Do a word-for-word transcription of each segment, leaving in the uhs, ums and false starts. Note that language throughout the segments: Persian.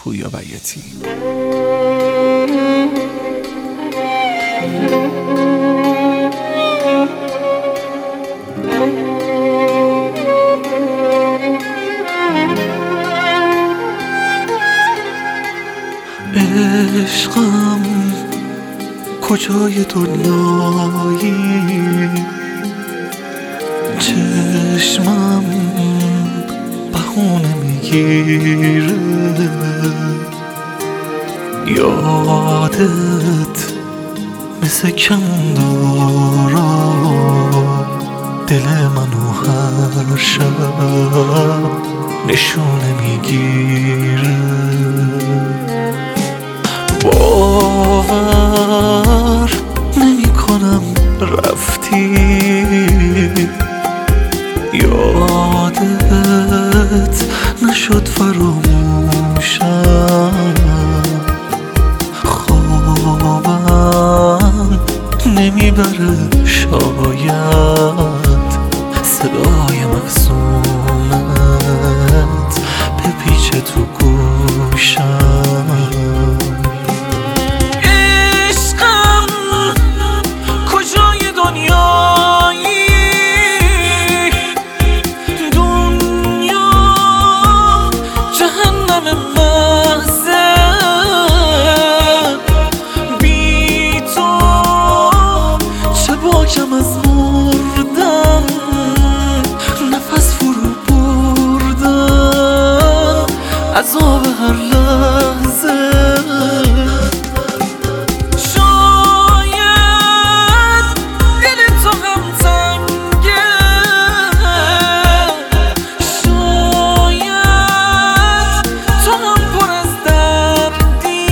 پویا بیاتی. عشقم کجای دنیایی، چشمم بهونه میگیره، یادت مثل کندارا دل منو هر شب نشونه میگیره. باور نمی کنم رفتی، یادت نشد فراموشم، خوابم نمیبره شاید صدای مخزونت بپیچه تو گوشم. کم از مردن نفس فرو بردن، عذاب هر لحظه. شاید دل تو هم تنگه، شاید تو هم پر از دردی،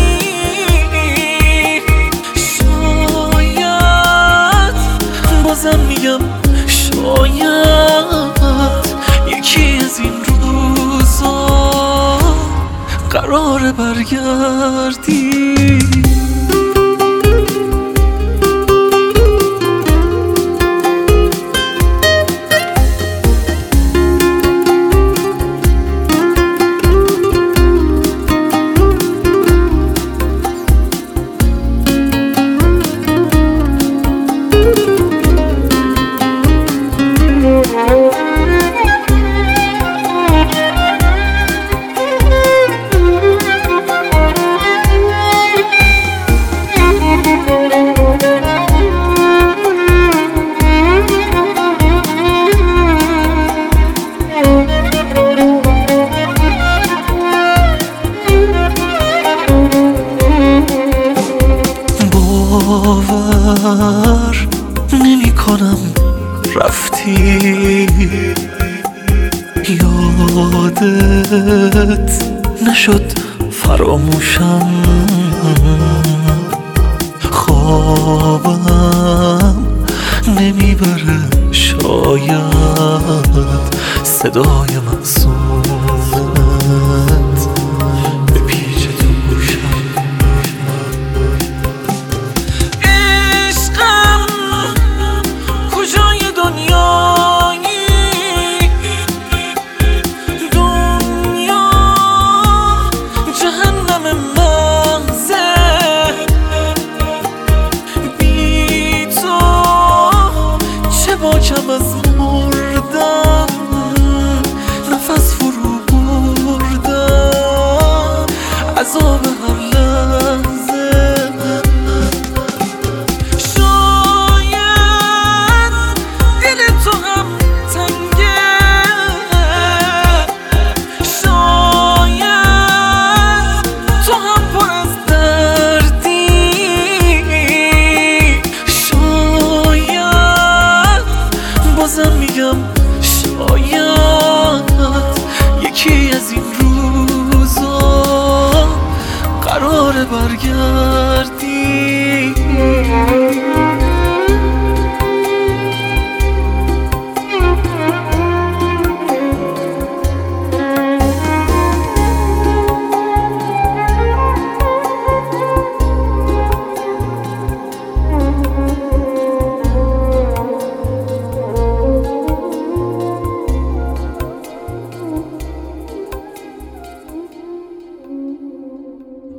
بازم میگم شاید یکی از این روزا قراره برگردی. باور نمی کنم رفتی، یادت نشد فراموشم، خوابم نمیبره شاید صدای مخزونت بپیچه تو گوشم. کم از مردن نفس فرو بردن، عذاب هر لحظه. شاید دل تو هم تنگه، شاید تو هم پر از دردی، شاید بازم میگم شاید یکی از این روزا قراره برگردی.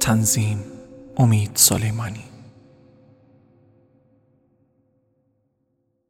تنظیم امید سلیمانی.